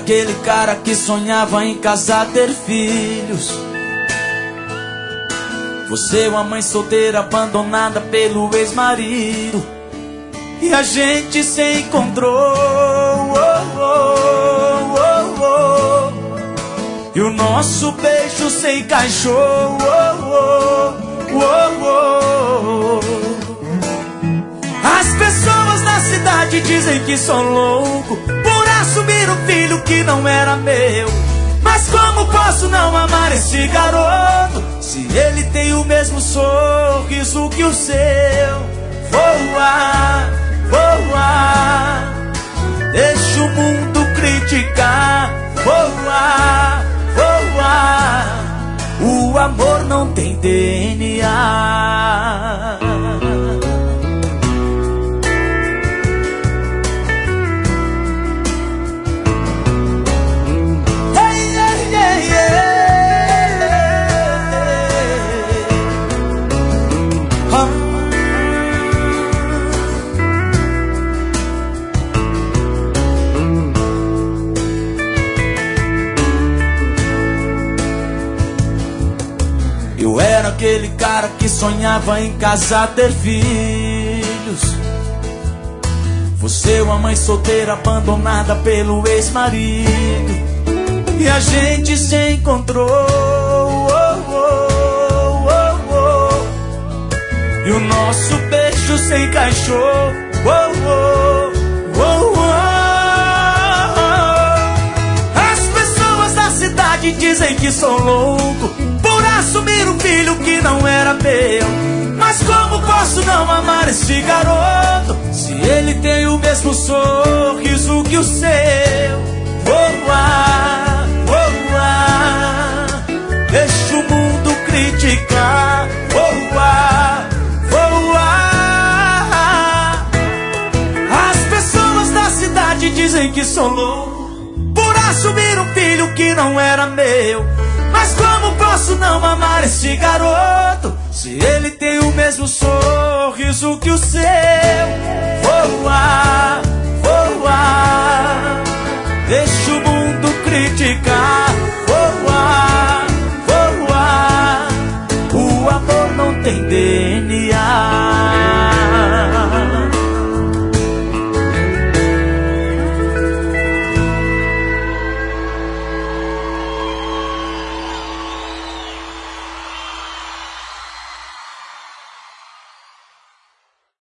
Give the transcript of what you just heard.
aquele cara que sonhava em casar, ter filhos. Você é uma mãe solteira abandonada pelo ex-marido. E a gente se encontrou, e o nosso beijo se encaixou, As pessoas na cidade dizem que sou louco por assumir um filho que não era meu. Mas como posso não amar esse garoto se ele tem o mesmo sorriso que o seu? Voa, voa, deixa o mundo criticar. Voa, voa, o amor não tem DNA. Eu era aquele cara que sonhava em casar, ter filhos. Você é uma mãe solteira abandonada pelo ex-marido. E a gente se encontrou, e o nosso beijo se encaixou, As pessoas da cidade dizem que sou louco por assumir um filho que não era meu. Mas como posso não amar esse garoto se ele tem o mesmo sorriso que o seu? Voa, voa, deixa o mundo criticar. Voa, voa, as pessoas da cidade dizem que sou louco por assumir um filho que não era meu. Mas como posso não amar esse garoto se ele tem o mesmo sorriso que o seu? Voa, voa, deixa o mundo criticar. Voa, voa, o amor não tem DNA.